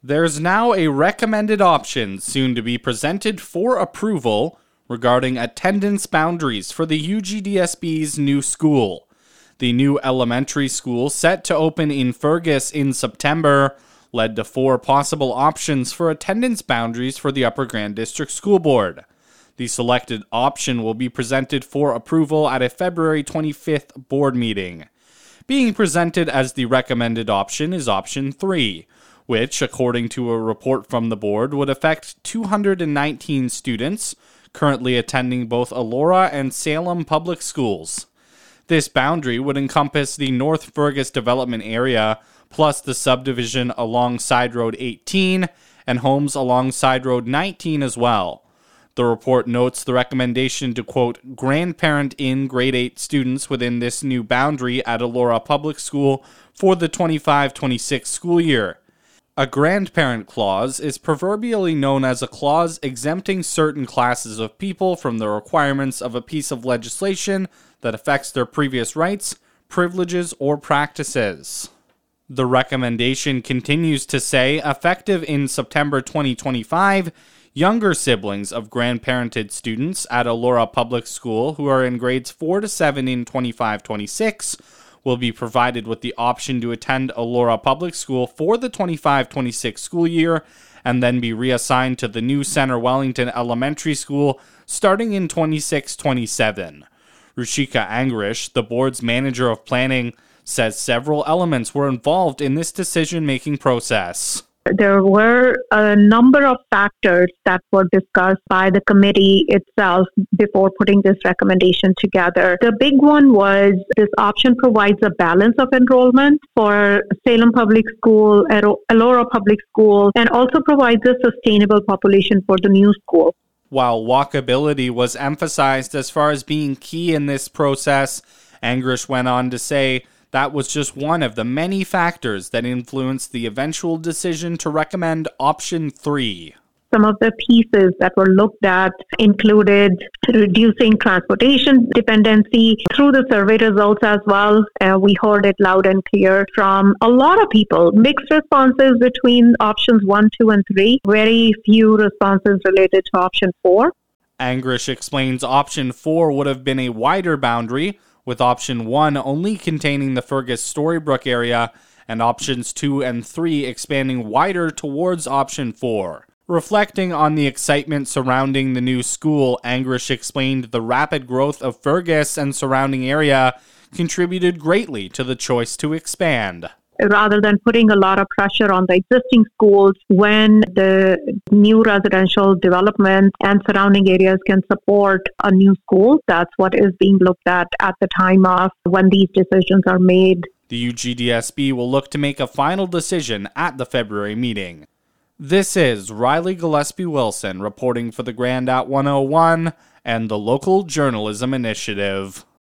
There's now a recommended option soon to be presented for approval regarding attendance boundaries for the UGDSB's new school. The new elementary school, set to open in Fergus in September, led to 4 possible options for attendance boundaries for the Upper Grand District School Board. The selected option will be presented for approval at a February 25th board meeting. Being presented as the recommended option is option 3, which, according to a report from the board, would affect 219 students currently attending both Elora and Salem public schools. This boundary would encompass the North Fergus development area, plus the subdivision along Side Road 18 and homes along Side Road 19 as well. The report notes the recommendation to, quote, grandparent in grade 8 students within this new boundary at Elora Public School for the 25-26 school year. A grandparent clause is proverbially known as a clause exempting certain classes of people from the requirements of a piece of legislation that affects their previous rights, privileges, or practices. The recommendation continues to say, effective in September 2025, younger siblings of grandparented students at Elora Public School who are in grades 4 to 7 in 25-26 will be provided with the option to attend Elora Public School for the 25-26 school year and then be reassigned to the new Center Wellington Elementary School starting in 26-27. Ruchika Angrish, the board's manager of planning, says several elements were involved in this decision-making process. There were a number of factors that were discussed by the committee itself before putting this recommendation together. The big one was this option provides a balance of enrollment for Salem Public School, Elora Public School, and also provides a sustainable population for the new school. While walkability was emphasized as far as being key in this process, Angrish went on to say that was just one of the many factors that influenced the eventual decision to recommend option 3. Some of the pieces that were looked at included reducing transportation dependency through the survey results as well. We heard it loud and clear from a lot of people. Mixed responses between options 1, 2, and 3. Very few responses related to option 4. Angrish explains option 4 would have been a wider boundary, with option 1 only containing the Fergus Storybrooke area, and options 2 and 3 expanding wider towards option 4. Reflecting on the excitement surrounding the new school, Angrish explained the rapid growth of Fergus and surrounding area contributed greatly to the choice to expand. Rather than putting a lot of pressure on the existing schools, when the new residential development and surrounding areas can support a new school, that's what is being looked at the time of when these decisions are made. The UGDSB will look to make a final decision at the February meeting. This is Riley Gillespie Wilson reporting for the Grand at 101 and the Local Journalism Initiative.